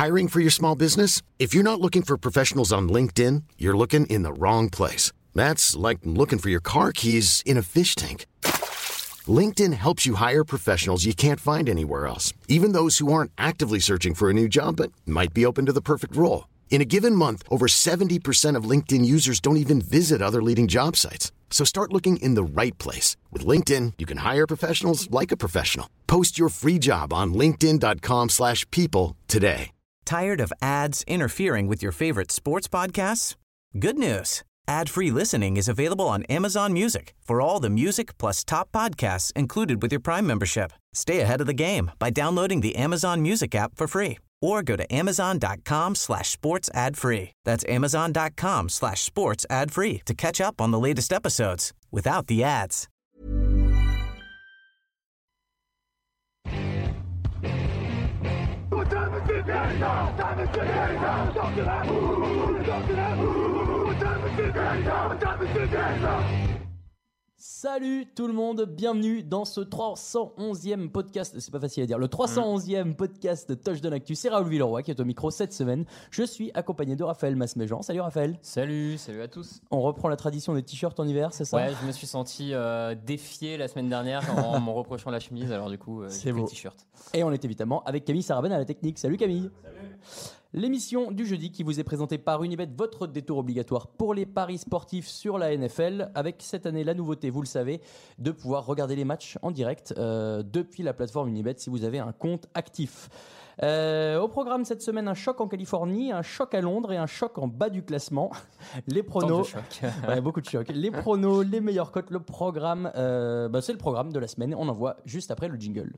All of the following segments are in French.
Hiring for your small business? If you're not looking for professionals on LinkedIn, you're looking in the wrong place. That's like looking for your car keys in a fish tank. LinkedIn helps you hire professionals you can't find anywhere else, even those who aren't actively searching for a new job but might be open to the perfect role. In a given month, over 70% of LinkedIn users don't even visit other leading job sites. So start looking in the right place. With LinkedIn, you can hire professionals like a professional. Post your free job on linkedin.com/people today. Tired of ads interfering with your favorite sports podcasts? Good news. Ad-free listening is available on Amazon Music for all the music plus top podcasts included with your Prime membership. Stay ahead of the game by downloading the Amazon Music app for free or go to amazon.com/sports ad free. That's amazon.com/sports ad free to catch up on the latest episodes without the ads. Salut tout le monde, bienvenue dans ce 311e podcast, c'est pas facile à dire, le 311e podcast Touchdown Actu. C'est Raoul Villeroy qui est au micro cette semaine. Je suis accompagné de Raphaël Masméjean. Salut Raphaël. Salut à tous. On reprend la tradition des t-shirts en hiver, c'est ça? Ouais, je me suis senti défié la semaine dernière en me reprochant la chemise, alors du coup j'ai pris le t-shirt. Et on est évidemment avec Camille Sarabène à la technique. Salut Camille. Salut. L'émission du jeudi qui vous est présentée par Unibet, votre détour obligatoire pour les paris sportifs sur la NFL, avec cette année la nouveauté, vous le savez, de pouvoir regarder les matchs en direct depuis la plateforme Unibet si vous avez un compte actif. Au programme cette semaine, un choc en Californie, un choc à Londres et un choc en bas du classement. Les pronos, ouais, beaucoup de chocs. Les pronos, les meilleures cotes, le programme, c'est le programme de la semaine. On en voit juste après le jingle.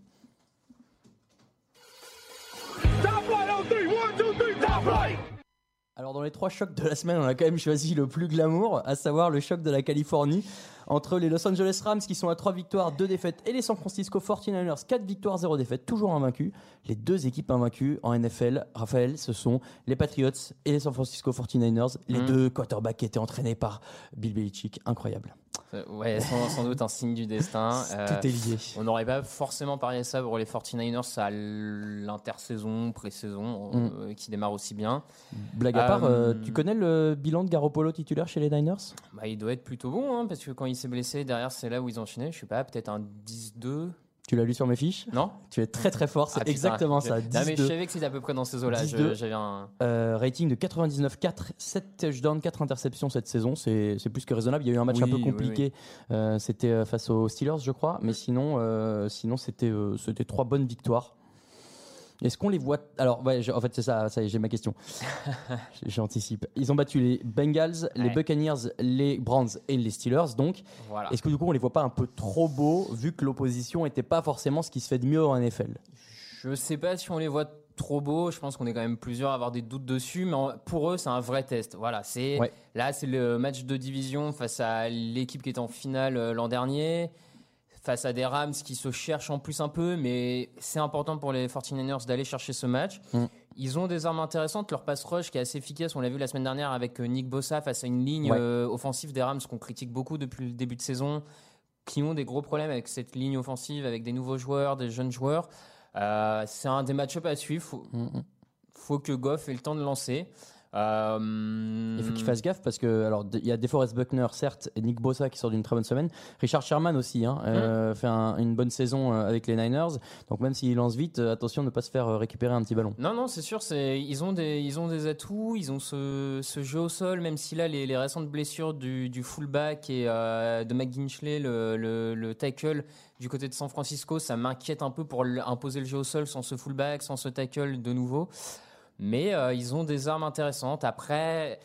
Alors dans les 3 chocs de la semaine, on a quand même choisi le plus glamour, à savoir le choc de la Californie entre les Los Angeles Rams qui sont à 3 victoires, 2 défaites et les San Francisco 49ers, 4 victoires, 0 défaites, toujours invaincus. Les 2 équipes invaincues en NFL, Raphaël, ce sont les Patriots et les San Francisco 49ers, les 2 quarterbacks qui étaient entraînés par Bill Belichick, incroyable. Ouais, sans doute un signe du destin. Tout est lié. On n'aurait pas forcément parié ça pour les 49ers à l'intersaison, pré-saison, qui démarre aussi bien. Blague à part, tu connais le bilan de Garoppolo titulaire chez les Niners? Il doit être plutôt bon, hein, parce que quand il s'est blessé, derrière c'est là où ils enchaînaient, je sais pas, peut-être un 10-2. Tu l'as lu sur mes fiches? Non. Tu es très très fort, c'est exactement ça. 10-2. Non, mais je savais que c'était à peu près dans ces eaux-là. J'avais un rating de 99,4, 7 touchdowns, 4 interceptions cette saison. C'est plus que raisonnable. Il y a eu un match un peu compliqué. Oui. C'était face aux Steelers, je crois. Mais sinon c'était 3 bonnes victoires. Est-ce qu'on les voit? Alors, ouais, en fait, c'est ça y est, j'ai ma question. J'anticipe. Ils ont battu les Bengals, les Buccaneers, les Browns et les Steelers. Donc, voilà. Est-ce que du coup, on les voit pas un peu trop beaux, vu que l'opposition n'était pas forcément ce qui se fait de mieux en NFL? Je sais pas si on les voit trop beaux. Je pense qu'on est quand même plusieurs à avoir des doutes dessus. Mais pour eux, c'est un vrai test. Voilà, là, c'est le match de division face à l'équipe qui était en finale l'an dernier. Face à des Rams qui se cherchent en plus un peu, mais c'est important pour les 49ers d'aller chercher ce match. Ils ont des armes intéressantes, leur pass rush qui est assez efficace, on l'a vu la semaine dernière avec Nick Bosa face à une ligne offensive des Rams qu'on critique beaucoup depuis le début de saison, qui ont des gros problèmes avec cette ligne offensive, avec des nouveaux joueurs, des jeunes joueurs. C'est un des match-ups à suivre, faut que Goff ait le temps de lancer. Il faut qu'il fasse gaffe parce que il y a DeForest Buckner certes et Nick Bosa qui sort d'une très bonne semaine. Richard Sherman aussi fait une bonne saison avec les Niners. Donc même s'il lance vite, attention de ne pas se faire récupérer un petit ballon. Non, c'est sûr. Ils ont des atouts. Ils ont ce jeu au sol. Même si là les récentes blessures du fullback et de McGinley, le tackle du côté de San Francisco, ça m'inquiète un peu pour imposer le jeu au sol sans ce fullback, sans ce tackle de nouveau. Mais ils ont des armes intéressantes. Après,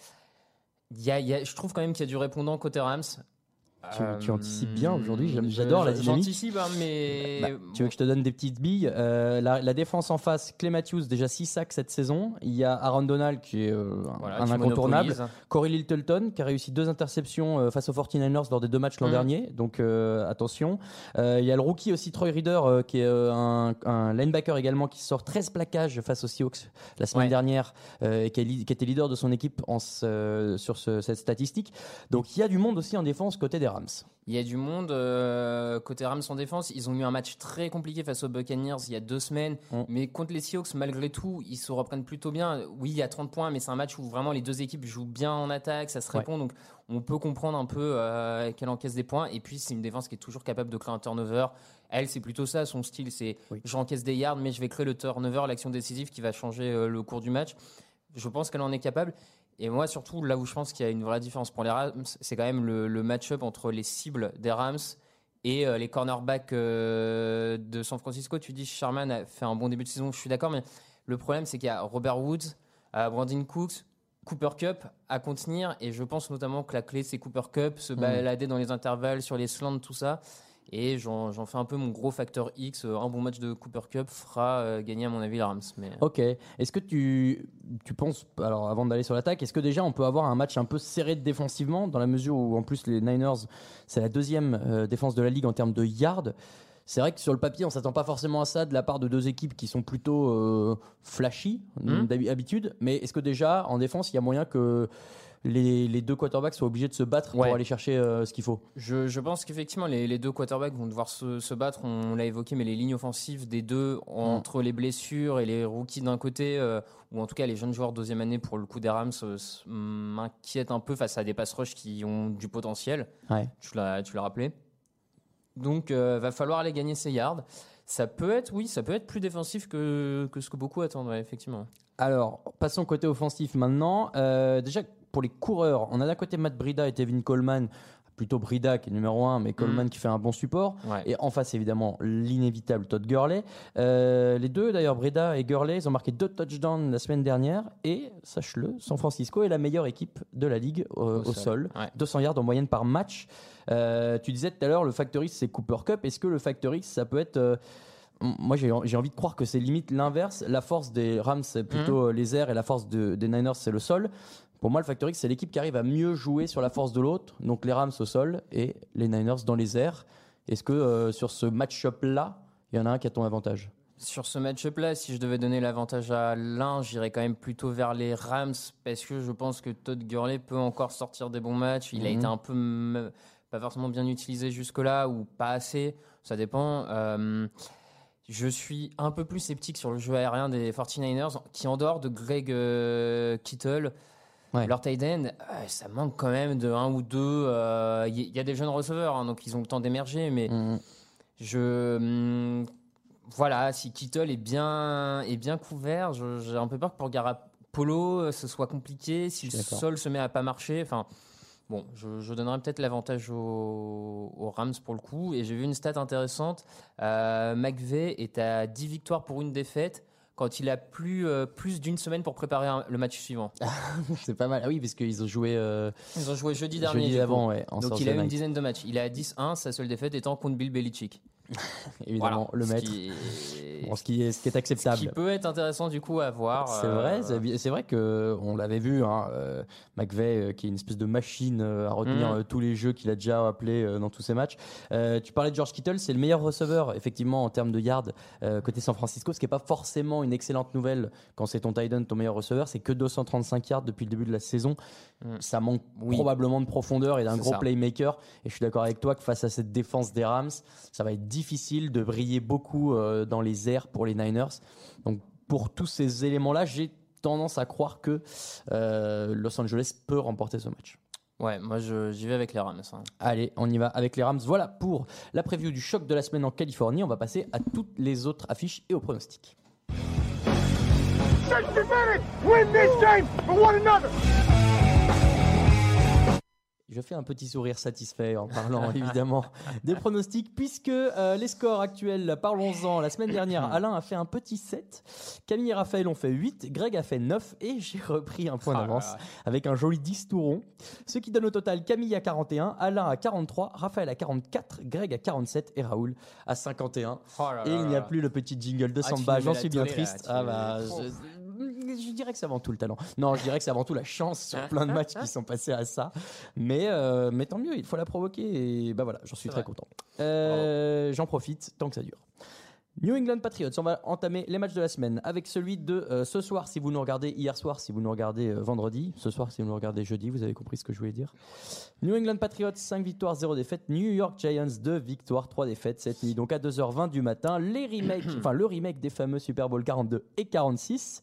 je trouve quand même qu'il y a du répondant côté Rams. Tu anticipes bien aujourd'hui, j'adore la dynamique. J'anticipe, mais... tu veux que je te donne des petites billes? La défense en face, Clay Matthews, déjà 6 sacs cette saison. Il y a Aaron Donald qui est un incontournable. Corey Littleton qui a réussi 2 interceptions face aux 49ers lors des 2 matchs l'an dernier. Donc attention. Il y a le rookie aussi, Troy Reader, qui est un linebacker également, qui sort 13 plaquages face aux Seahawks la semaine dernière et qui était leader de son équipe sur cette statistique. Donc il y a du monde aussi en défense côté des Rams. Il y a du monde côté Rams en défense. Ils ont eu un match très compliqué face aux Buccaneers il y a 2 semaines. Mais contre les Seahawks, malgré tout, ils se reprennent plutôt bien. Oui, il y a 30 points, mais c'est un match où vraiment les deux équipes jouent bien en attaque. Ça se répond. Donc, on peut comprendre un peu qu'elle encaisse des points. Et puis, c'est une défense qui est toujours capable de créer un turnover. Elle, c'est plutôt ça. Son style, c'est j'encaisse des yards, mais je vais créer le turnover, l'action décisive qui va changer le cours du match. Je pense qu'elle en est capable. Et moi, surtout, là où je pense qu'il y a une vraie différence pour les Rams, c'est quand même le match-up entre les cibles des Rams et les cornerbacks de San Francisco. Tu dis Sherman a fait un bon début de saison, je suis d'accord, mais le problème, c'est qu'il y a Robert Woods, Brandon Cooks, Cooper Kupp à contenir. Et je pense notamment que la clé, c'est Cooper Kupp, se balader dans les intervalles, sur les slants, tout ça. Et j'en fais un peu mon gros facteur X. Un bon match de Cooper Kupp fera gagner, à mon avis, les Rams. Mais... Ok. Est-ce que tu penses, alors avant d'aller sur l'attaque, est-ce que déjà on peut avoir un match un peu serré défensivement, dans la mesure où en plus les Niners, c'est la deuxième défense de la ligue en termes de yards? C'est vrai que sur le papier, on ne s'attend pas forcément à ça de la part de deux équipes qui sont plutôt flashy d'habitude. Mais est-ce que déjà, en défense, il y a moyen que les deux quarterbacks soient obligés de se battre pour aller chercher ce qu'il faut? Je pense qu'effectivement, les deux quarterbacks vont devoir se battre. On l'a évoqué, mais les lignes offensives des deux, entre les blessures et les rookies d'un côté, ou en tout cas les jeunes joueurs deuxième année pour le coup des Rams, m'inquiètent un peu face à des pass rush qui ont du potentiel. Tu l'as rappelé. Donc, va falloir aller gagner ces yards. Ça peut être plus défensif que ce que beaucoup attendent, effectivement. Alors, passons côté offensif maintenant. Déjà, pour les coureurs, on a d'un côté Matt Breida et Tevin Coleman. Plutôt Breida qui est numéro 1, mais Coleman qui fait un bon support. Et en face, évidemment, l'inévitable Todd Gurley. Les deux, d'ailleurs, Breida et Gurley, ils ont marqué 2 touchdowns la semaine dernière. Et, sache-le, San Francisco est la meilleure équipe de la ligue au sol. 200 yards en moyenne par match. Tu disais tout à l'heure, le factor X, c'est Cooper Kupp. Est-ce que le factor X, ça peut être... Moi, j'ai envie de croire que c'est limite l'inverse. La force des Rams, c'est plutôt les airs, et la force des Niners, c'est le sol. Pour moi, le factor X, c'est l'équipe qui arrive à mieux jouer sur la force de l'autre. Donc les Rams au sol et les Niners dans les airs. Est-ce que sur ce match-up-là, il y en a un qui a ton avantage? Sur ce match-up-là, si je devais donner l'avantage à l'un, j'irais quand même plutôt vers les Rams, parce que je pense que Todd Gurley peut encore sortir des bons matchs. Il a été un peu pas forcément bien utilisé jusque-là, ou pas assez, ça dépend. Je suis un peu plus sceptique sur le jeu aérien des 49ers, qui en dehors de Greg Kittle, leur tight end, ça manque quand même de 1 ou 2. Il y a des jeunes receveurs, donc ils ont le temps d'émerger, mais voilà, si Kittle est bien couvert, j'ai un peu peur que pour Garoppolo, ce soit compliqué. Si le sol se met à pas marcher, bon, je donnerais peut-être l'avantage aux Rams pour le coup. Et j'ai vu une stat intéressante. McVay est à 10 victoires pour 1 défaite quand il a plus d'une semaine pour préparer le match suivant. C'est pas mal. Ah oui, parce qu'ils ont joué... Ils ont joué jeudi dernier. Jeudi avant, donc il a eu une dizaine de matchs. Il est à 10-1, sa seule défaite étant contre Bill Belichick. Évidemment, le maître. Ce qui est acceptable. Ce qui peut être intéressant du coup à voir. C'est vrai qu'on l'avait vu, McVay, qui est une espèce de machine à retenir tous les jeux qu'il a déjà appelés dans tous ses matchs. Tu parlais de George Kittle, c'est le meilleur receveur, effectivement, en termes de yards côté San Francisco, ce qui n'est pas forcément une excellente nouvelle quand c'est ton tight end, ton meilleur receveur. C'est que 235 yards depuis le début de la saison. Ça manque probablement de profondeur et d'un gros playmaker. Et je suis d'accord avec toi que face à cette défense des Rams, ça va être difficile de briller beaucoup dans les airs pour les Niners. Donc pour tous ces éléments-là, j'ai tendance à croire que Los Angeles peut remporter ce match. Ouais, moi j'y vais avec les Rams. Allez, on y va avec les Rams. Voilà pour la preview du choc de la semaine en Californie. On va passer à toutes les autres affiches et aux pronostics. Win this game for one another. Je fais un petit sourire satisfait en parlant évidemment des pronostics, puisque les scores actuels, parlons-en. La semaine dernière, Alain a fait un petit 7, Camille et Raphaël ont fait 8, Greg a fait 9 et j'ai repris un point d'avance avec un joli 10 tout rond. Ce qui donne au total Camille à 41, Alain à 43, Raphaël à 44, Greg à 47 et Raoul à 51. Et il n'y a plus le petit jingle de Samba, j'en suis bien triste. Je dirais que c'est avant tout le talent. Non, je dirais que c'est avant tout la chance sur plein de matchs qui sont passés à ça. Mais tant mieux, il faut la provoquer et voilà, j'en suis très content. J'en profite tant que ça dure. New England Patriots, on va entamer les matchs de la semaine avec celui de ce soir si vous nous regardez, hier soir si vous nous regardez vendredi, ce soir si vous nous regardez jeudi, vous avez compris ce que je voulais dire. New England Patriots, 5 victoires, 0 défaites. New York Giants, 2 victoires, 3 défaites cette nuit. Donc à 2h20 du matin, le remake des fameux Super Bowl 42 et 46.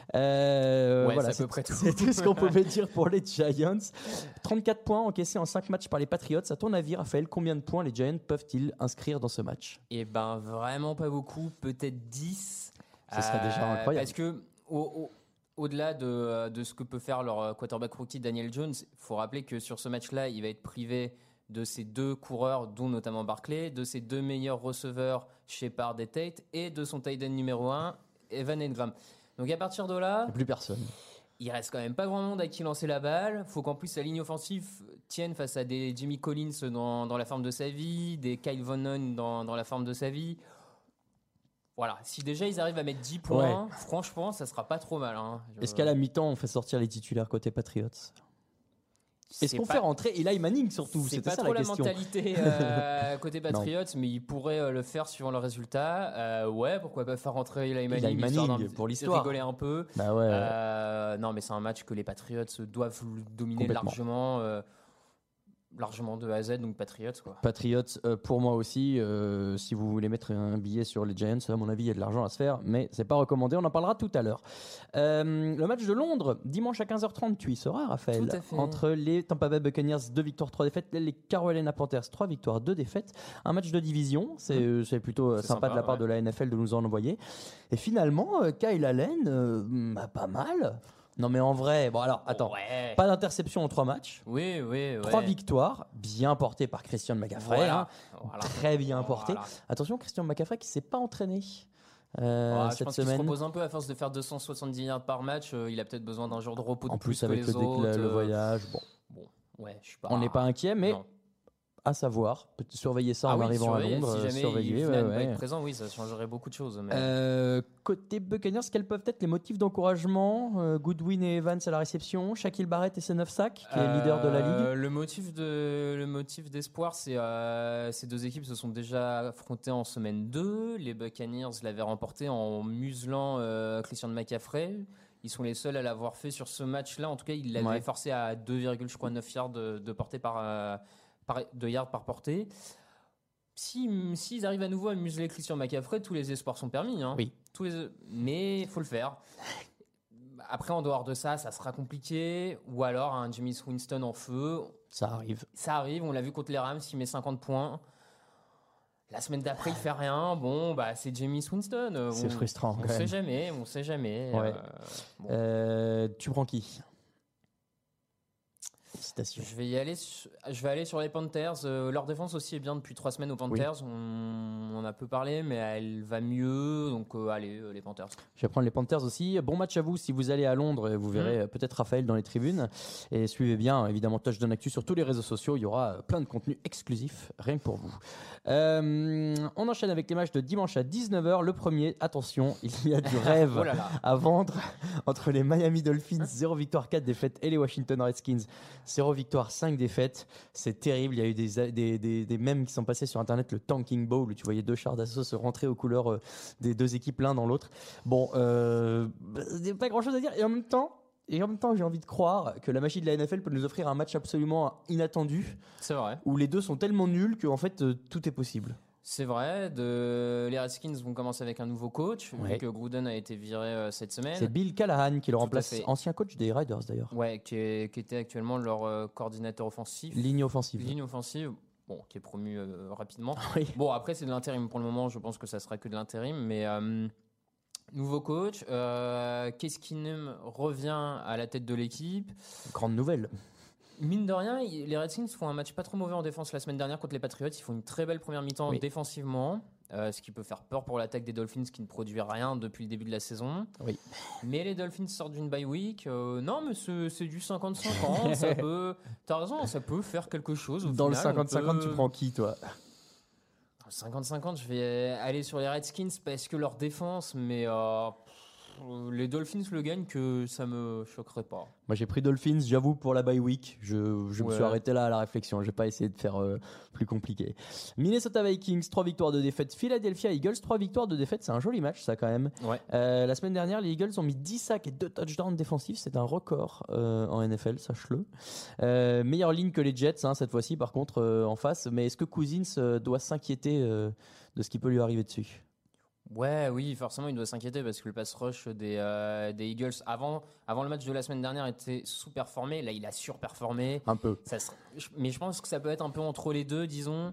Voilà, c'est à peu près tout. C'est tout ce qu'on pouvait dire pour les Giants. 34 points encaissés en 5 matchs par les Patriots. À ton avis, Raphaël, combien de points les Giants peuvent-ils inscrire dans ce match ? Eh ben, vraiment pas beaucoup, peut-être 10. Ce serait déjà incroyable. Parce que au-delà de ce que peut faire leur quarterback rookie Daniel Jones, il faut rappeler que sur ce match-là, il va être privé de ses 2 coureurs, dont notamment Barkley, de ses 2 meilleurs receveurs, Shepard et Tate, et de son tight end numéro 1, Evan Engram. Donc à partir de là, plus personne. Il reste quand même pas grand monde à qui lancer la balle. Faut qu'en plus sa ligne offensive tienne face à des Jimmy Collins dans la forme de sa vie, des Kyle Von Noy dans la forme de sa vie. Voilà, si déjà ils arrivent à mettre 10 points, franchement, ça sera pas trop mal. Hein. Est-ce qu'à la mi-temps, on fait sortir les titulaires côté Patriots ? Est-ce qu'on fait rentrer Eli Manning surtout ? C'était ça la question. C'est pas trop la mentalité côté Patriots, mais ils pourraient le faire suivant le résultat. Ouais, pourquoi pas faire rentrer Eli Manning pour l'histoire, rigoler un peu. Bah ouais. Non, mais c'est un match que les Patriots doivent dominer largement de A à Z, donc Patriots quoi. Patriots pour moi aussi. Si vous voulez mettre un billet sur les Giants, à mon avis, il y a de l'argent à se faire, mais c'est pas recommandé. On en parlera tout à l'heure. Le match de Londres, dimanche à 15h30, tu y seras, Raphaël. Tout à fait. Entre les Tampa Bay Buccaneers, 2 victoires, 3 défaites, les Carolina Panthers, 3 victoires, 2 défaites. Un match de division, c'est plutôt sympa de la part de la NFL de nous en envoyer. Et finalement, Kyle Allen, pas mal. Non mais en vrai, bon alors attends, pas d'interception en 3 matchs. Oui. 3 victoires, bien portées par Christian McCaffrey. Voilà. Très bien porté. Attention, Christian McCaffrey qui ne s'est pas entraîné cette je pense semaine. qu'il se repose un peu à force de faire 270 yards par match. Il a peut-être besoin d'un jour de repos de plus avec que les autres. le voyage. Bon, je suis pas... On n'est pas inquiet, mais... Non. À savoir, surveiller ça en arrivant à Londres. Si jamais surveiller, il venait pas être présent, oui, ça changerait beaucoup de choses. Mais... côté Buccaneers, quels peuvent être les motifs d'encouragement ? Goodwin et Evans à la réception, Shaquille Barrett et ses 9 sacs, qui est leader de la ligue. Le motif d'espoir, c'est ces 2 équipes se sont déjà affrontées en semaine 2. Les Buccaneers l'avaient remporté en muselant Christian McCaffrey. Ils sont les seuls à l'avoir fait sur ce match-là. En tout cas, ils l'avaient forcé à 2,9 yards de portée de yards par portée. S'ils arrivent à nouveau à museler Christian McCaffrey, tous les espoirs sont permis. Hein. Oui. Mais il faut le faire. Après, en dehors de ça, ça sera compliqué. Ou alors un Jameis Winston en feu. Ça arrive. On l'a vu contre les Rams, il met 50 points. La semaine d'après, il fait rien. Bon, c'est Jameis Winston. C'est frustrant. On sait jamais. Ouais. Tu prends qui ? Je vais aller sur les Panthers. Leur défense aussi est bien depuis 3 semaines aux Panthers. Oui. On en a peu parlé, mais elle va mieux. Donc allez, les Panthers. Je vais prendre les Panthers aussi. Bon match à vous si vous allez à Londres. Vous verrez peut-être Raphaël dans les tribunes. Et suivez bien, évidemment, Touchdown Actu sur tous les réseaux sociaux. Il y aura plein de contenus exclusifs, rien que pour vous. On enchaîne avec les matchs de dimanche à 19h. Le premier, attention, il y a du rêve à vendre entre les Miami Dolphins, 0 victoire, 4 défaites, et les Washington Redskins, 0 victoire, 5 défaites. C'est terrible. Il y a eu des mèmes qui sont passés sur Internet, le Tanking Bowl, où tu voyais 2 chars d'assaut se rentrer aux couleurs des 2 équipes l'un dans l'autre. Bon, pas grand-chose à dire. Et en même temps, j'ai envie de croire que la machine de la NFL peut nous offrir un match absolument inattendu. C'est vrai. Où les 2 sont tellement nuls qu'en fait, tout est possible. C'est vrai. Les Redskins vont commencer avec un nouveau coach, vu que Gruden a été viré cette semaine. C'est Bill Callahan qui le remplace, ancien coach des Raiders d'ailleurs. Ouais, qui était actuellement leur coordinateur offensif. Ligne offensive. Bon, qui est promu rapidement. Oui. Bon, après, c'est de l'intérim pour le moment. Je pense que ça sera que de l'intérim. Mais nouveau coach. Keskinem revient à la tête de l'équipe. Grande nouvelle. Mine de rien, les Redskins font un match pas trop mauvais en défense la semaine dernière contre les Patriots. Ils font une très belle première mi-temps défensivement, ce qui peut faire peur pour l'attaque des Dolphins qui ne produit rien depuis le début de la saison. Oui. Mais les Dolphins sortent d'une bye week. Non, mais c'est du 50-50. Ça peut, t'as raison, ça peut faire quelque chose. Dans final, le 50-50, tu prends qui, toi ? 50-50, je vais aller sur les Redskins parce que leur défense, mais Les Dolphins le gagnent, que ça me choquerait pas. Moi j'ai pris Dolphins, j'avoue, pour la bye week. Je me suis arrêté là à la réflexion. J'ai pas essayé de faire plus compliqué. Minnesota Vikings, 3 victoires, 2 défaites. Philadelphia Eagles, 3 victoires, 2 défaites. C'est un joli match ça quand même. Ouais. La semaine dernière, les Eagles ont mis 10 sacs et 2 touchdowns défensifs. C'est un record en NFL, sache-le. Meilleure ligne que les Jets cette fois-ci par contre en face. Mais est-ce que Cousins doit s'inquiéter de ce qui peut lui arriver dessus? Oui, forcément, il doit s'inquiéter parce que le pass rush des Eagles avant le match de la semaine dernière était sous-performé. Là, il a surperformé. Un peu. Mais je pense que ça peut être un peu entre les deux, disons.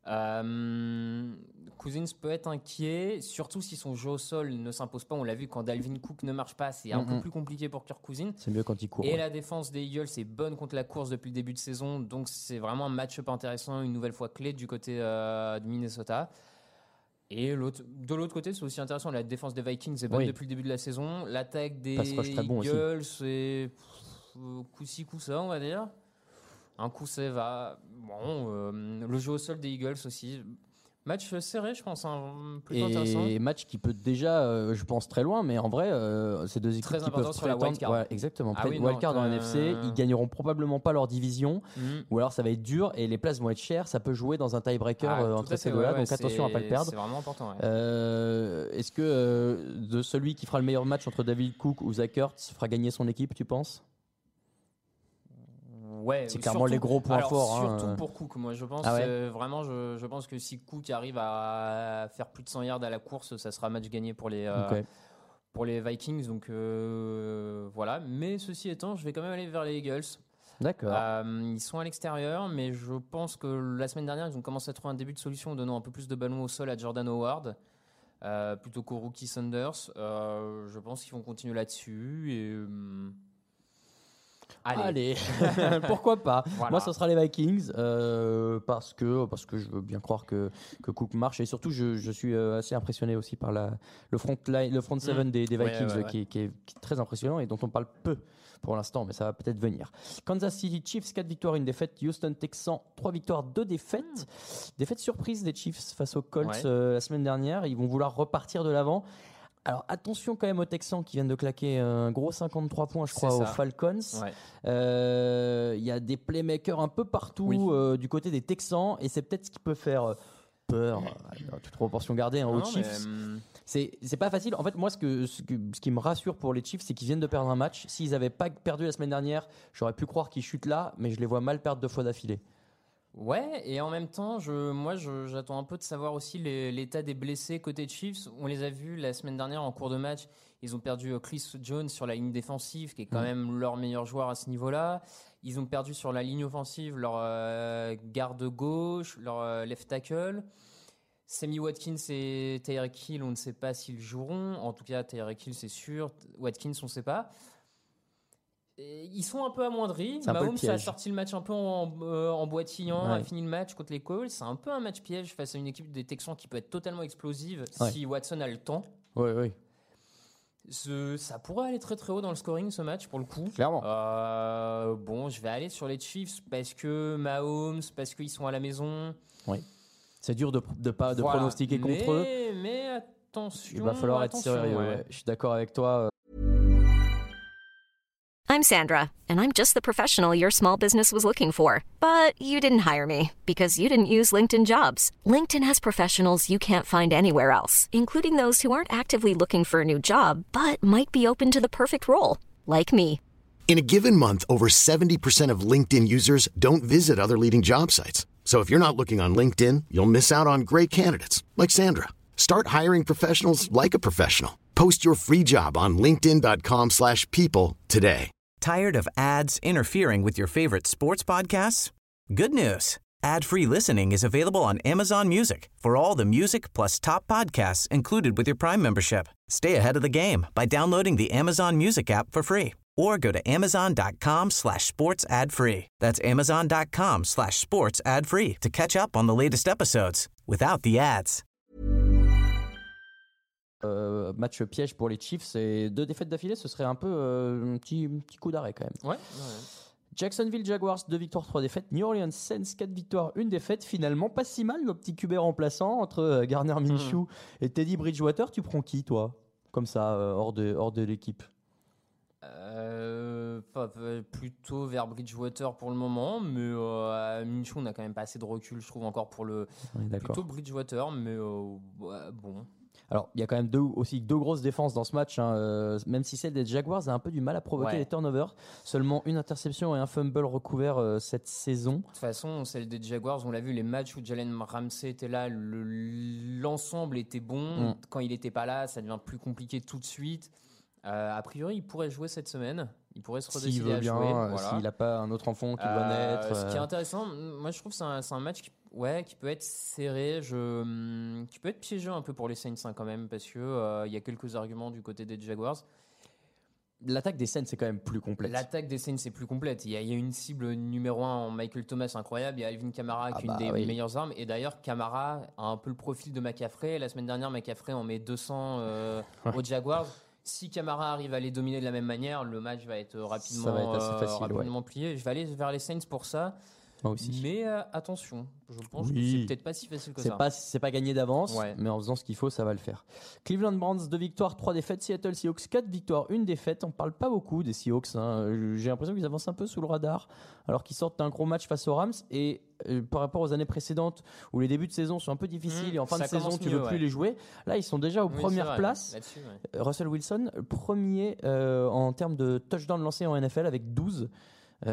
Cousins peut être inquiet, surtout si son jeu au sol ne s'impose pas. On l'a vu quand Dalvin Cook ne marche pas, c'est un peu plus compliqué pour Kirk Cousins. C'est mieux quand il court. Et la défense des Eagles est bonne contre la course depuis le début de saison, donc c'est vraiment un match-up intéressant, une nouvelle fois clé du côté de Minnesota. Et de l'autre côté, c'est aussi intéressant. La défense des Vikings est bonne depuis le début de la saison. L'attaque des Eagles, c'est coup-ci, coup-ça, on va dire. Un coup, ça va. Bon, le jeu au sol des Eagles aussi. Match serré, je pense, plutôt intéressant. Et match qui peut déjà, je pense, très loin, mais en vrai, ces deux équipes très qui peuvent sur la wildcard. Ouais, exactement. Wildcard dans NFC, ils gagneront probablement pas leur division, ou alors ça va être dur et les places vont être chères. Ça peut jouer dans un tiebreaker entre ces deux-là, donc attention à pas le perdre. C'est vraiment important. Est-ce que de celui qui fera le meilleur match entre David Cook ou Zach Ertz fera gagner son équipe, tu penses? C'est clairement les gros points forts. Surtout pour Cook, moi je pense vraiment, je pense que si Cook arrive à faire plus de 100 yards à la course, ça sera match gagné pour les Vikings. Donc voilà. Mais ceci étant, je vais quand même aller vers les Eagles. D'accord. Ils sont à l'extérieur, mais je pense que la semaine dernière, ils ont commencé à trouver un début de solution en donnant un peu plus de ballons au sol à Jordan Howard plutôt qu'au rookie Sanders. Je pense qu'ils vont continuer là-dessus et Allez. Pourquoi pas. Voilà. Moi, ça sera les Vikings parce que je veux bien croire que Cook marche et surtout, je suis assez impressionné aussi par le front seven des Vikings qui est très impressionnant et dont on parle peu pour l'instant, mais ça va peut-être venir. Kansas City Chiefs, 4 victoires, 1 défaite. Houston Texans, 3 victoires, 2 défaites. Défaite surprise des Chiefs face aux Colts la semaine dernière. Ils vont vouloir repartir de l'avant. Alors attention quand même aux Texans qui viennent de claquer un gros 53 points je crois aux Falcons. Il y a des playmakers un peu partout du côté des Texans et c'est peut-être ce qui peut faire peur, toute proportion gardée aux Chiefs. C'est pas facile. En fait moi ce qui me rassure pour les Chiefs c'est qu'ils viennent de perdre un match. S'ils n'avaient pas perdu la semaine dernière j'aurais pu croire qu'ils chutent là, mais je les vois mal perdre 2 fois d'affilée. Ouais, et en même temps, j'attends un peu de savoir aussi l'état des blessés côté Chiefs. On les a vus la semaine dernière en cours de match. Ils ont perdu Chris Jones sur la ligne défensive, qui est quand même leur meilleur joueur à ce niveau-là. Ils ont perdu sur la ligne offensive leur garde gauche, leur left tackle. Sammy Watkins et Tyreek Hill, on ne sait pas s'ils joueront. En tout cas, Tyreek Hill, c'est sûr. Watkins, on ne sait pas. Ils sont un peu amoindris. Mahomes a sorti le match un peu en boitillant, a fini le match contre les Colts. C'est un peu un match piège face à une équipe des Texans qui peut être totalement explosive si Watson a le temps. Oui. Ça pourrait aller très très haut dans le scoring ce match pour le coup. Clairement. Bon, je vais aller sur les Chiefs parce que Mahomes, parce qu'ils sont à la maison. Oui. C'est dur de pronostiquer contre eux. Mais attention. Il va falloir être sérieux. Ouais. Je suis d'accord avec toi. I'm Sandra, and I'm just the professional your small business was looking for. But you didn't hire me because you didn't use LinkedIn Jobs. LinkedIn has professionals you can't find anywhere else, including those who aren't actively looking for a new job, but might be open to the perfect role, like me. In a given month, over 70% of LinkedIn users don't visit other leading job sites. So if you're not looking on LinkedIn, you'll miss out on great candidates, like Sandra. Start hiring professionals like a professional. Post your free job on linkedin.com/people today. Tired of ads interfering with your favorite sports podcasts? Good news. Ad-free listening is available on Amazon Music for all the music plus top podcasts included with your Prime membership. Stay ahead of the game by downloading the Amazon Music app for free or go to amazon.com/sports ad free. That's amazon.com/sports ad free to catch up on the latest episodes without the ads. Match piège pour les Chiefs et 2 défaites d'affilée, ce serait un peu un petit coup d'arrêt quand même. Ouais. Jacksonville Jaguars, 2 victoires, 3 défaites. New Orleans Saints, 4 victoires, 1 défaite. Finalement, pas si mal nos petits QB remplaçants entre Gardner Minshew et Teddy Bridgewater. Tu prends qui, toi ? comme ça, hors de l'équipe? Plutôt vers Bridgewater pour le moment, mais à Minshew on n'a quand même pas assez de recul, je trouve, encore pour le plutôt Bridgewater, mais bon. Alors, il y a quand même deux grosses défenses dans ce match, hein, même si celle des Jaguars a un peu du mal à provoquer les turnovers. Seulement une interception et un fumble recouvert cette saison. De toute façon, celle des Jaguars, on l'a vu, les matchs où Jalen Ramsey était là, l'ensemble était bon. Quand il n'était pas là, ça devient plus compliqué tout de suite. A priori, il pourrait jouer cette semaine. Il pourrait se redécider à jouer. Voilà. S'il n'a pas un autre enfant qui doit naître. Ce qui est intéressant, moi je trouve que c'est un match qui peut être serré, qui peut être piégeux un peu pour les Saints quand même, parce que il y a quelques arguments du côté des Jaguars. L'attaque des Saints c'est quand même plus complète. L'attaque des Saints c'est plus complète. Il y a une cible numéro 1 en Michael Thomas incroyable. Il y a Alvin Kamara qui est une des meilleures armes. Et d'ailleurs, Kamara a un peu le profil de McCaffrey. La semaine dernière, McCaffrey en met 200 aux Jaguars. Si Kamara arrive à les dominer de la même manière, le match va être rapidement plié. Je vais aller vers les Saints pour ça. Moi aussi. Mais attention, je pense que c'est peut-être pas si facile que ça. C'est pas gagné d'avance, mais en faisant ce qu'il faut, ça va le faire. Cleveland Browns, 2 victoires, 3 défaites. Seattle Seahawks, 4 victoires, 1 défaite. On parle pas beaucoup des Seahawks. Hein. J'ai l'impression qu'ils avancent un peu sous le radar, alors qu'ils sortent d'un gros match face aux Rams. Et par rapport aux années précédentes, où les débuts de saison sont un peu difficiles et en fin de saison, tu veux plus les jouer. Là, ils sont déjà aux premières places. Russell Wilson, premier en termes de touchdown lancé en NFL avec 12. Il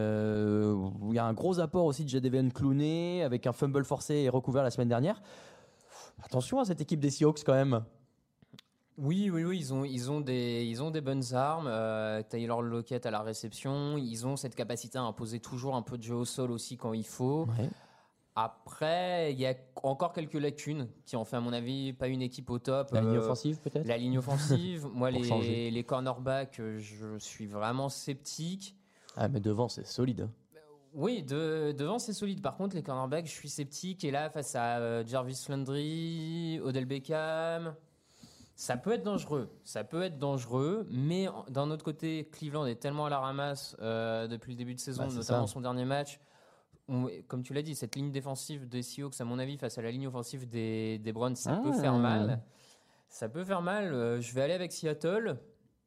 y a un gros apport aussi de Jadeveon Clowney avec un fumble forcé et recouvert la semaine dernière. Attention à cette équipe des Seahawks quand même. Oui, ils ont des bonnes armes. Taylor Lockett à la réception. Ils ont cette capacité à imposer toujours un peu de jeu au sol aussi quand il faut. Ouais. Après, il y a encore quelques lacunes qui ont fait, à mon avis, pas une équipe au top. La ligne offensive, peut-être. La ligne offensive. Moi, les cornerbacks, je suis vraiment sceptique. Ah, mais devant, c'est solide. Oui, devant, c'est solide. Par contre, les cornerbacks, je suis sceptique. Et là, face à Jarvis Landry, Odell Beckham, ça peut être dangereux. Mais d'un autre côté, Cleveland est tellement à la ramasse depuis le début de saison, notamment son dernier match. Comme tu l'as dit, cette ligne défensive des Seahawks, à mon avis, face à la ligne offensive des Browns, ça peut faire mal. Ça peut faire mal. Je vais aller avec Seattle.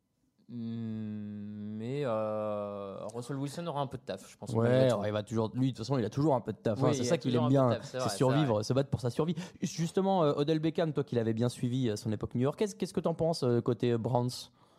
Mais Russell Wilson aura un peu de taf, je pense. Ouais, il va toujours. Lui, de toute façon, il a toujours un peu de taf. Oui, c'est ça qu'il aime bien, c'est survivre, se battre pour sa survie. Justement, Odell Beckham, toi qui l'avais bien suivi à son époque new-yorkaise, qu'est-ce que t'en penses côté Browns?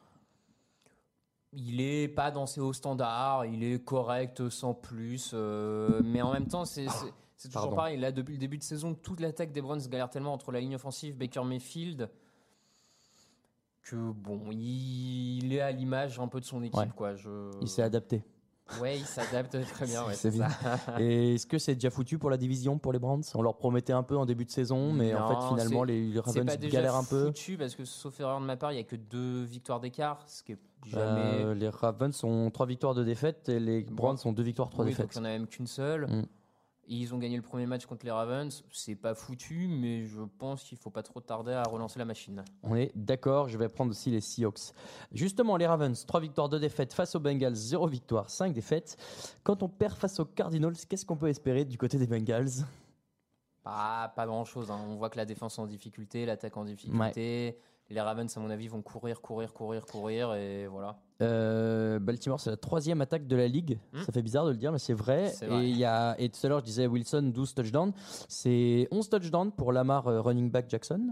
Il est pas dans ses hauts standards, il est correct sans plus, mais en même temps, c'est toujours pareil. Là, depuis le début de saison, toute l'attaque des Browns galère tellement entre la ligne offensive, Baker Mayfield, que bon, il est à l'image un peu de son équipe, quoi. Il s'est adapté. Ouais, il s'adapte très bien. C'est ça. Et est-ce que c'est déjà foutu pour la division pour les Browns? On leur promettait un peu en début de saison, mais en fait finalement les Ravens galèrent un peu. C'est pas foutu parce que, sauf erreur de ma part, il y a que 2 victoires d'écart, ce qui est jamais. Les Ravens ont 3 victoires de défaite et les Browns ont 2 victoires 3 défaites. Donc il n'y en a même qu'une seule. Ils ont gagné le premier match contre les Ravens. C'est pas foutu, mais je pense qu'il faut pas trop tarder à relancer la machine. On est d'accord, je vais prendre aussi les Seahawks. Justement, les Ravens, 3 victoires, 2 défaites. Face aux Bengals, 0 victoire, 5 défaites. Quand on perd face aux Cardinals, qu'est-ce qu'on peut espérer du côté des Bengals? Pas grand-chose. On voit que la défense est en difficulté, l'attaque en difficulté. Ouais. Les Ravens, à mon avis, vont courir et voilà. Baltimore, c'est la 3e attaque de la ligue. Ça fait bizarre de le dire, mais c'est vrai. Et tout à l'heure, je disais Wilson, 12 touchdowns. C'est 11 touchdowns pour Lamar, running back Jackson.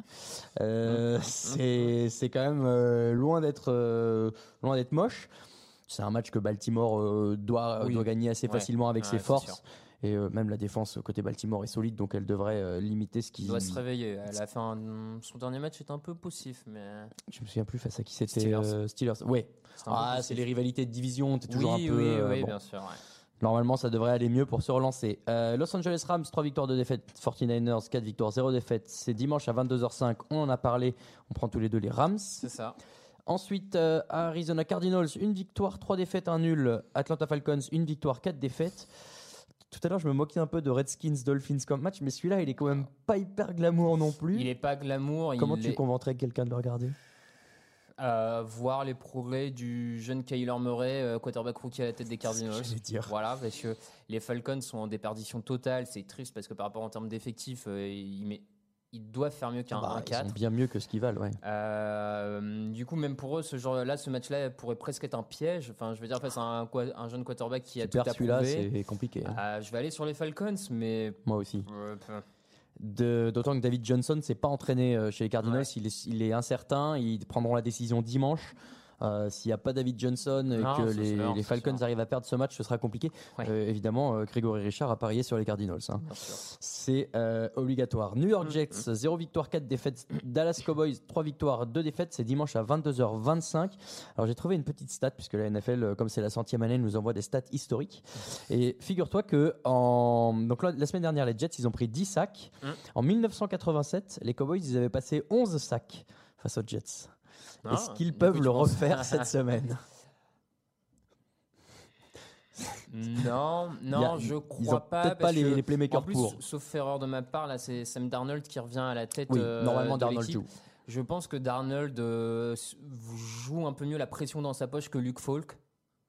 C'est quand même loin d'être moche. C'est un match que Baltimore doit gagner assez facilement avec ses forces. Sûr. Et même la défense côté Baltimore est solide, donc elle devrait limiter ce qui. Elle doit se réveiller. Elle a fait son dernier match est un peu poussif, mais. Je me souviens plus face à qui c'était. Steelers. Ouais. C'est les rivalités de division. T'es toujours un peu. Oui, bien sûr. Ouais. Normalement, ça devrait aller mieux pour se relancer. Los Angeles Rams, 3 victoires, 2 défaites. 49ers, 4 victoires, 0 défaites. C'est dimanche à 22h05. On en a parlé. On prend tous les deux les Rams. C'est ça. Ensuite, Arizona Cardinals, 1 victoire, 3 défaites, 1 nul. Atlanta Falcons, 1 victoire, 4 défaites. Tout à l'heure, je me moquais un peu de Redskins Dolphins comme match, mais celui-là, il est quand même pas hyper glamour non plus. Il est pas glamour. Comment tu convaincrais quelqu'un de le regarder? Voir les progrès du jeune Kyler Murray, quarterback rookie à la tête des Cardinals. C'est ce que j'allais dire. Voilà, parce que les Falcons sont en déperdition totale. C'est triste parce que par rapport en termes d'effectifs, il met ils doivent faire mieux qu'un 1-4. Ils sont bien mieux que ce qu'ils valent, ouais. Du coup, même pour eux, ce match-là pourrait presque être un piège. Enfin, je veux dire, face à un jeune quarterback qui a tout à celui-là, prouver. c'est compliqué. Je vais aller sur les Falcons, mais moi aussi. D'autant que David Johnson s'est pas entraîné chez les Cardinals, il est incertain. Ils prendront la décision dimanche. S'il n'y a pas David Johnson et que les Falcons arrivent à perdre ce match, ce sera compliqué. Évidemment, Grégory Richard a parié sur les Cardinals. Hein. C'est obligatoire. New York Jets, 0 victoire, 4 défaites. Dallas Cowboys, 3 victoires, 2 défaites. C'est dimanche à 22h25. Alors j'ai trouvé une petite stat, puisque la NFL, comme c'est la 100e année, nous envoie des stats historiques. Et figure-toi que donc la semaine dernière, les Jets, ils ont pris 10 sacs. En 1987, les Cowboys, ils avaient passé 11 sacs face aux Jets. Est-ce qu'ils peuvent le refaire cette semaine? Non, je crois ils ont pas. Peut-être pas les playmakers en plus, pour. Sauf erreur de ma part, là, c'est Sam Darnold qui revient à la tête. Normalement, de Darnold l'équipe. joue. Je pense que Darnold joue un peu mieux la pression dans sa poche que Luke Falk.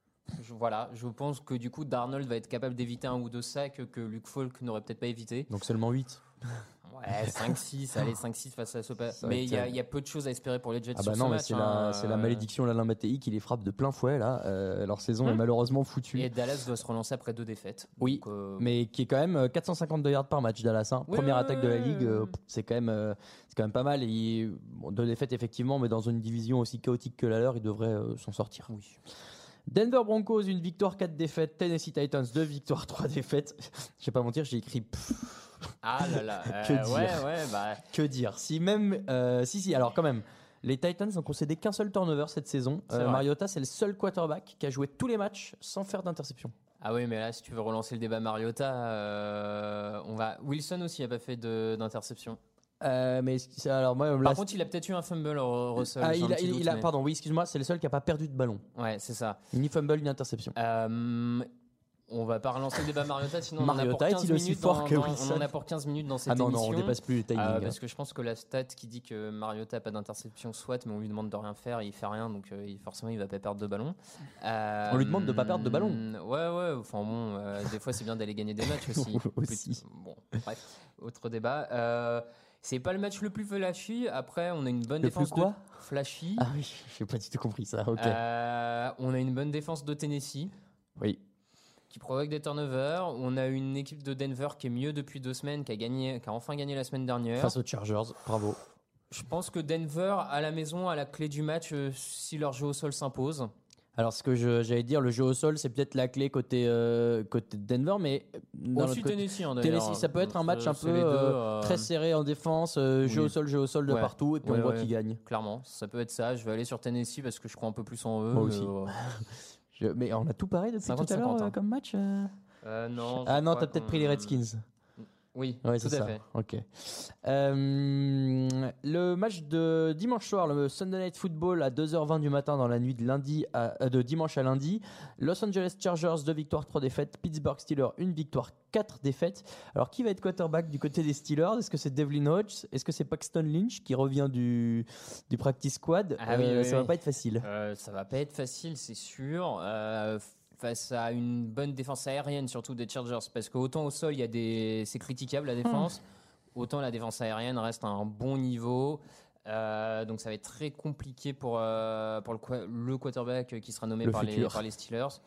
Je pense que du coup, Darnold va être capable d'éviter 1 ou 2 sacs que Luke Falk n'aurait peut-être pas évité. Donc seulement 8. Ouais, 5-6, allez, 5-6 face à Sopa. Mais il y a peu de choses à espérer pour les Jets sur ce match. C'est la malédiction d'Alain Mattei qui les frappe de plein fouet là. Leur saison est malheureusement foutue. Et Dallas doit se relancer après 2 défaites. Oui, donc, mais qui est quand même 452 yards par match, Dallas. Hein. Première attaque de la ligue, c'est quand même pas mal. 2 défaites effectivement, mais dans une division aussi chaotique que la leur, ils devraient s'en sortir. Oui. Denver Broncos, 1 victoire, 4 défaites. Tennessee Titans, 2 victoires, 3 défaites. Je vais pas mentir, j'ai écrit. Ah là là. Que dire Que dire Si même. Si, alors quand même. Les Titans n'ont concédé qu'un seul turnover cette saison. Mariota, c'est le seul quarterback qui a joué tous les matchs sans faire d'interception. Ah oui, mais là, si tu veux relancer le débat Mariota, Wilson aussi n'a pas fait d'interception. Alors moi, par contre, il a peut-être eu un fumble, Russell. Pardon, oui, excuse-moi, c'est le seul qui n'a pas perdu de ballon. Ouais, c'est ça. Ni fumble, ni interception. On va pas relancer le débat Mariota, sinon Mariota est-il aussi fort que Wilson? On en a pour 15 minutes dans cette émission. Non, on dépasse plus le timing. Parce que je pense que la stat qui dit que Mariota n'a pas d'interception, soit, mais on lui demande de rien faire, il fait rien, donc forcément il va pas perdre de ballon. On lui demande de pas perdre de ballon. Ouais, enfin bon, des fois c'est bien d'aller gagner des matchs aussi. Bon, bref, autre débat. C'est pas le match le plus flashy. Après, on a une bonne défense. Plus quoi flashy. Ah oui, j'ai pas du tout compris ça. Ok. On a une bonne défense de Tennessee. Oui. Qui provoque des turnovers. On a une équipe de Denver qui est mieux depuis 2 semaines, qui a enfin gagné la semaine dernière. Face aux Chargers, bravo. Je pense que Denver, à la maison, a la clé du match si leur jeu au sol s'impose. Alors, ce que j'allais dire, le jeu au sol, c'est peut-être la clé côté Denver, mais aussi Tennessee, d'ailleurs. Tennessee, ça peut être un match un peu très serré en défense, jeu au sol de partout, et puis on voit qui gagne. Clairement, ça peut être ça. Je vais aller sur Tennessee parce que je crois un peu plus en eux. Moi aussi. Mais on a tout pareil depuis 50, tout à l'heure comme match Non. Ah non, t'as peut-être pris les Redskins. Oui, ouais, tout à fait. Ok. Le match de dimanche soir, le Sunday Night Football à 2h20 du matin dans la nuit de dimanche à lundi. Los Angeles Chargers, 2 victoires, 3 défaites. Pittsburgh Steelers, 1 victoire, 4 défaites. Alors, qui va être quarterback du côté des Steelers? Est-ce que c'est Devlin Hodges? Est-ce que c'est Paxton Lynch qui revient du practice squad? Ça va pas être facile. Ça va pas être facile, c'est sûr. Face à une bonne défense aérienne, surtout des Chargers, parce qu'autant au sol, c'est critiquable la défense, autant la défense aérienne reste à un bon niveau. Donc ça va être très compliqué pour le quarterback qui sera nommé par les Steelers.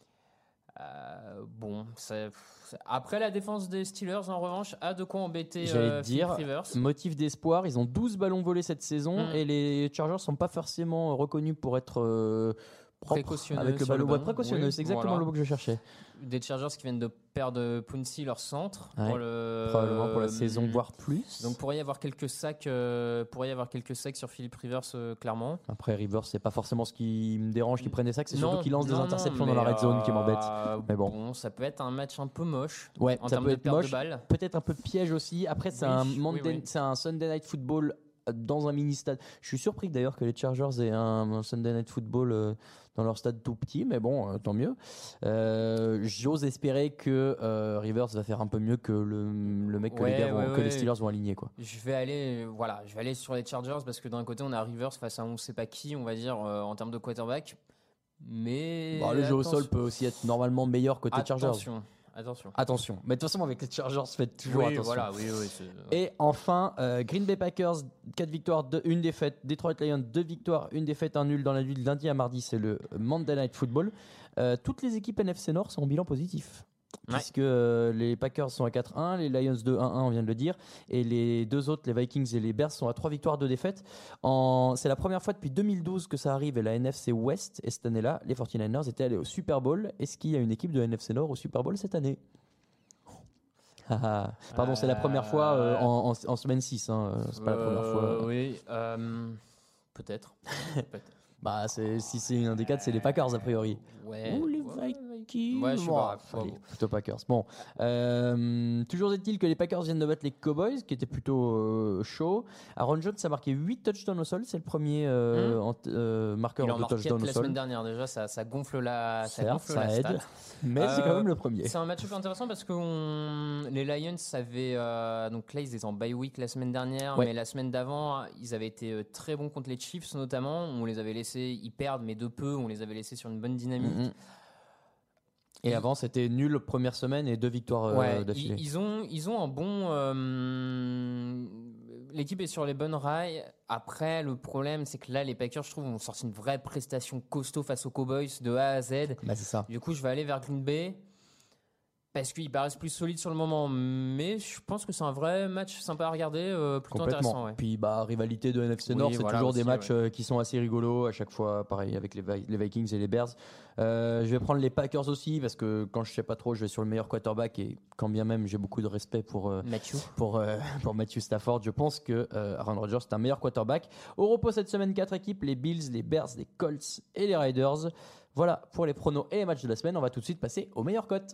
Après, la défense des Steelers, en revanche, a de quoi embêter Philip Rivers. Motif d'espoir, ils ont 12 ballons volés cette saison et les Chargers sont pas forcément reconnus pour être... précautionneux avec le ballon. Précautionneux, oui, c'est exactement le mot que je cherchais. Des Chargers qui viennent de perdre Pouncey, leur centre, probablement pour la saison, voire plus. Donc pourrait y avoir quelques sacs sur Philip Rivers, clairement. Après Rivers, c'est pas forcément ce qui me dérange qu'il prenne des sacs, c'est surtout qu'il lance des interceptions dans la red zone qui m'embête. Mais bon, ça peut être un match un peu moche. Ouais, en ça termes peut de être perte moche. De balles. Peut-être un peu de piège aussi. Après, c'est un Sunday Night Football dans un mini stade. Je suis surpris d'ailleurs que les Chargers aient un Sunday Night Football dans leur stade tout petit, mais bon, tant mieux. J'ose espérer que Rivers va faire un peu mieux que le mec que les Steelers vont aligner, quoi. Je vais aller sur les Chargers parce que d'un côté on a Rivers face à on sait pas qui, on va dire en termes de quarterback. Mais le jeu au sol peut aussi être normalement meilleur côté Chargers. Attention. Mais de toute façon, avec les Chargers, faites toujours attention. Voilà, oui. Et enfin, Green Bay Packers, 4 victoires, 1 défaite. Detroit Lions, 2 victoires, 1 défaite, 1 nul dans la nuit de lundi à mardi. C'est le Monday Night Football. Toutes les équipes NFC Nord sont en bilan positif. Puisque les Packers sont à 4-1, les Lions 2-1-1, on vient de le dire, et les deux autres, les Vikings et les Bears, sont à 3 victoires, 2 défaites. C'est la première fois depuis 2012 que ça arrive, et la NFC West, et cette année-là, les 49ers étaient allés au Super Bowl. Est-ce qu'il y a une équipe de NFC Nord au Super Bowl cette année ? Pardon, c'est la première fois en semaine 6, c'est pas la première fois. Oui, peut-être. Si c'est un des 4, c'est les Packers a priori. Ouais. Ou les Vikings. Ouais, je sais pas. Plutôt Packers. Bon, toujours est-il que les Packers viennent de battre les Cowboys, qui étaient plutôt chauds. Aaron Jones a marqué 8 touchdowns au sol, c'est le premier marqueur de touchdowns au sol. La semaine dernière déjà, ça gonfle la stat. Aide, mais c'est quand même le premier. C'est un match super intéressant parce que les Lions avaient donc là ils étaient en bye week la semaine dernière, mais la semaine d'avant ils avaient été très bons contre les Chiefs notamment. On les avait laissés, ils perdent mais de peu, on les avait laissés sur une bonne dynamique. Et avant, c'était nul première semaine et 2 victoires d'affilée. Ils ont un bon. L'équipe est sur les bonnes rails. Après, le problème, c'est que là, les Packers, je trouve, ont sorti une vraie prestation costaud face aux Cowboys de A à Z. C'est ça. Du coup, je vais aller vers Green Bay parce qu'ils paraissent plus solides sur le moment. Mais je pense que c'est un vrai match sympa à regarder, plutôt intéressant. Ouais. Puis, rivalité de NFC Nord, c'est toujours aussi, des matchs qui sont assez rigolos à chaque fois. Pareil avec les Vikings et les Bears. Je vais prendre les Packers aussi parce que quand je sais pas trop, je vais sur le meilleur quarterback et quand bien même j'ai beaucoup de respect pour Matthew Stafford, je pense que Aaron Rodgers est un meilleur quarterback. Au repos cette semaine, 4 équipes, les Bills, les Bears, les Colts et les Raiders. Voilà pour les pronos et les matchs de la semaine. On va tout de suite passer aux meilleures cotes.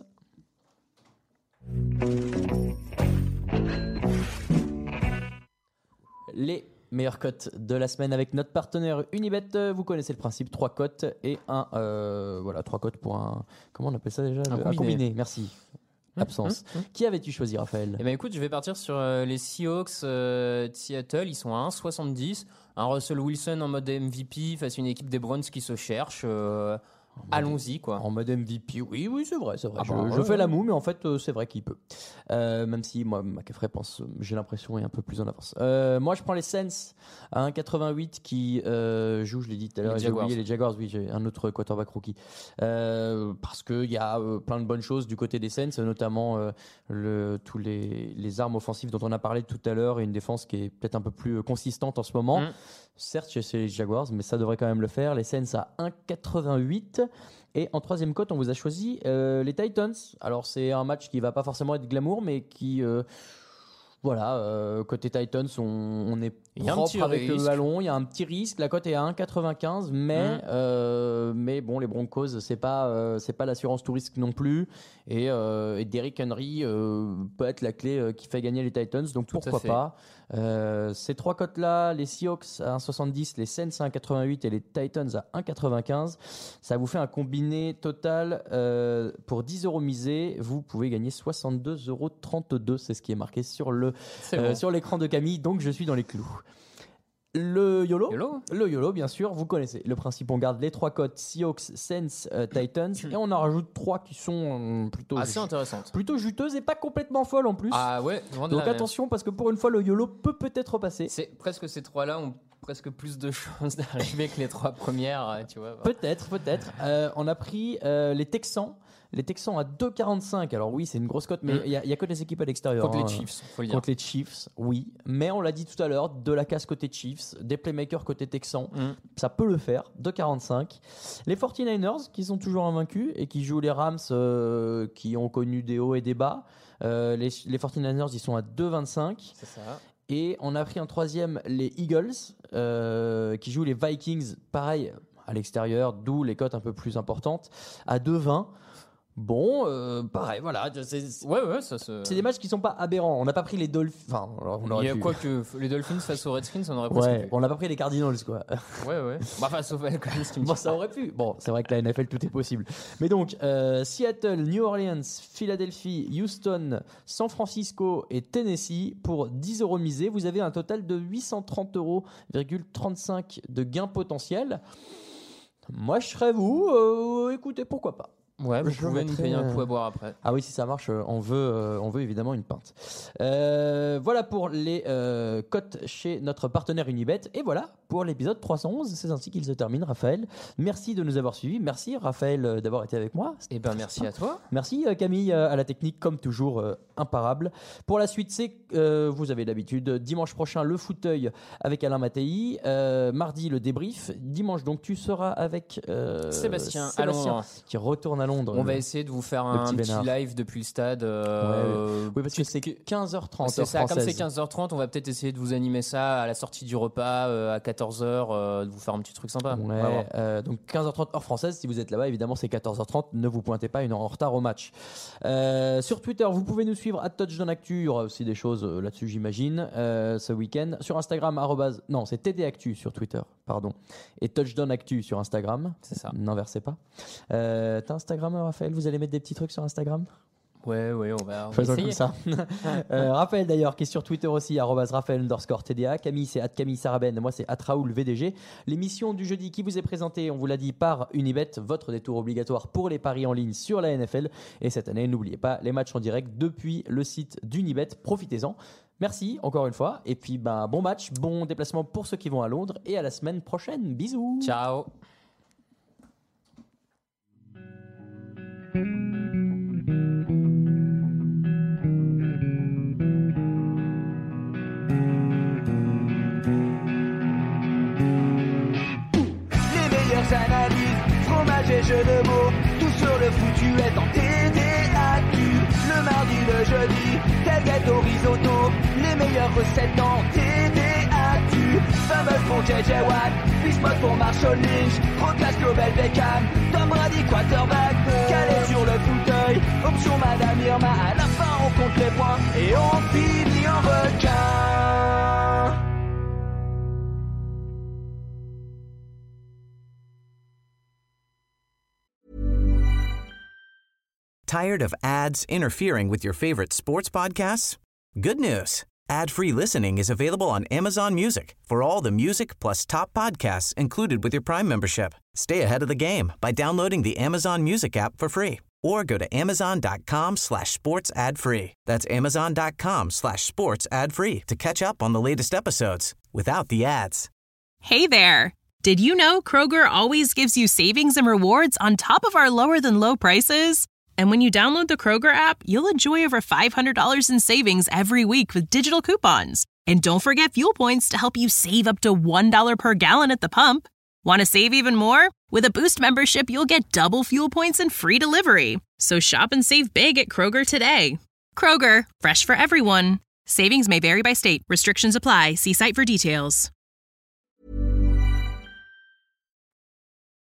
Les meilleures cotes de la semaine avec notre partenaire Unibet. Vous connaissez le principe, 3 cotes et 3 cotes pour un, comment on appelle ça déjà, un combiné. Merci. Absence. Qui avais-tu choisi, Raphaël ? Écoute, je vais partir sur les Seahawks de Seattle. Ils sont à 1,70. Un Russell Wilson en mode MVP face à une équipe des Browns qui se cherche. Allons-y, quoi. En mode MVP, oui, c'est vrai. Je fais la moue, mais en fait, c'est vrai qu'il peut. Même si, moi, McCaffrey pense, j'ai l'impression, est un peu plus en avance. Moi, je prends les Saints à 1,88 qui jouent, je l'ai dit tout à l'heure, j'ai oublié les Jaguars, oui, j'ai un autre quarterback rookie. Parce qu'il y a plein de bonnes choses du côté des Saints, notamment tous les armes offensives dont on a parlé tout à l'heure et une défense qui est peut-être un peu plus consistante en ce moment. Certes, chez les Jaguars, mais ça devrait quand même le faire. Les Saints à 1,88. Et en troisième cote, on vous a choisi les Titans. Alors, c'est un match qui va pas forcément être glamour, mais qui... côté Titans, on est propre avec le ballon. Il y a un petit risque. La cote est à 1,95, mais bon, les Broncos, c'est pas l'assurance tout risque non plus. Et Derrick Henry peut être la clé qui fait gagner les Titans. Donc pourquoi pas. Ces 3 cotes-là, les Seahawks à 1,70, les Saints à 1,88 et les Titans à 1,95, ça vous fait un combiné total pour 10 € misés. Vous pouvez gagner 62,32 €. C'est ce qui est marqué sur l'écran de Camille. Donc je suis dans les clous. Le YOLO, bien sûr, vous connaissez le principe. On garde les 3 cotes Seahawks, Saints, Titans, et on en rajoute 3 qui sont plutôt assez intéressantes, plutôt juteuses et pas complètement folles en plus. Donc attention, parce que pour une fois, le YOLO peut-être repasser. C'est presque ces 3-là ont presque plus de chances d'arriver que les 3 premières, tu vois. Peut-être. On a pris les Texans. Les Texans à 2,45. Alors oui, c'est une grosse cote, mais il y a que les équipes à l'extérieur. Contre les Chiefs, faut le dire. Contre les Chiefs, oui. Mais on l'a dit tout à l'heure, de la casse côté Chiefs, des playmakers côté Texans, ça peut le faire. 2,45. Les 49ers, qui sont toujours invaincus et qui jouent les Rams, qui ont connu des hauts et des bas. Les 49ers, ils sont à 2,25. C'est ça. Et on a pris en troisième les Eagles, qui jouent les Vikings, pareil, à l'extérieur, d'où les cotes un peu plus importantes, à 2,20. Bon, pareil, voilà. C'est des matchs qui sont pas aberrants. On n'a pas pris les Dolphins. Enfin, on aurait pu. Quoi que les Dolphins face aux Redskins, on aurait presque pu. On n'a pas pris les Cardinals, quoi. Ouais. Face aux Falcons, ça aurait pu. Bon, c'est vrai que la NFL, tout est possible. Mais donc, Seattle, New Orleans, Philadelphie, Houston, San Francisco et Tennessee pour 10 € misés. Vous avez un total de 830,35 € de gains potentiels. Moi, je serais vous. Écoutez, pourquoi pas. Ouais, vous pouvez nous payer un coup à boire après. Ah oui, si ça marche, on veut évidemment une pinte. Voilà pour les cotes chez notre partenaire Unibet. Et voilà pour l'épisode 311. C'est ainsi qu'il se termine, Raphaël. Merci de nous avoir suivis. Merci, Raphaël, d'avoir été avec moi. Eh ben, merci à toi. Merci, Camille, à la technique, comme toujours, imparable. Pour la suite, vous avez l'habitude, dimanche prochain, le fauteuil avec Alain Mattei. Mardi, le débrief. Dimanche, donc, tu seras avec Sébastien qui retourne à Londres. On va essayer de vous faire un petit live depuis le stade. Oui, parce que c'est 15h30. C'est ça, comme c'est 15h30, on va peut-être essayer de vous animer ça à la sortie du repas à 14h, de vous faire un petit truc sympa. Ouais, donc 15h30 heure française, si vous êtes là-bas, évidemment c'est 14h30, ne vous pointez pas une heure en retard au match. Sur Twitter, vous pouvez nous suivre @touchdownactu, il y aura aussi des choses là-dessus j'imagine, ce week-end. Sur Instagram, non c'est TDActu sur Twitter, pardon, et touchdownactu sur Instagram. C'est ça. N'inversez pas. T'as Instagram, Raphaël, vous allez mettre des petits trucs sur Instagram? Ouais, on va Faisons essayer. comme ça. Raphaël d'ailleurs qui est sur Twitter aussi, @Raphaël_TDA. Camille c'est @Camille Saraben, moi c'est @RaoulVDG. L'émission du jeudi qui vous est présentée, on vous l'a dit, par Unibet, votre détour obligatoire pour les paris en ligne sur la NFL. Et cette année, n'oubliez pas les matchs en direct depuis le site d'Unibet, profitez-en. Merci encore une fois, et puis bon match, bon déplacement pour ceux qui vont à Londres, et à la semaine prochaine. Bisous. Ciao. Analyse, fromage et jeux de mots, tout sur le foutu est en TDAQ. Le mardi, le jeudi, tailgate au risotto, les meilleures recettes en TDAQ. Fumble pour JJ Watt, Fishbot pour Marshall Lynch, Rocas Global Beckham, Tom Brady quarterback, calé sur le fauteuil, option Madame Irma, à la fin on compte les points et on finit en requin. Tired of ads interfering with your favorite sports podcasts? Good news. Ad-free listening is available on Amazon Music for all the music plus top podcasts included with your Prime membership. Stay ahead of the game by downloading the Amazon Music app for free or go to amazon.com/sports ad free. That's amazon.com/sports ad free to catch up on the latest episodes without the ads. Hey there. Did you know Kroger always gives you savings and rewards on top of our lower than low prices? And when you download the Kroger app, you'll enjoy over $500 in savings every week with digital coupons. And don't forget fuel points to help you save up to $1 per gallon at the pump. Want to save even more? With a Boost membership, you'll get double fuel points and free delivery. So shop and save big at Kroger today. Kroger, fresh for everyone. Savings may vary by state. Restrictions apply. See site for details.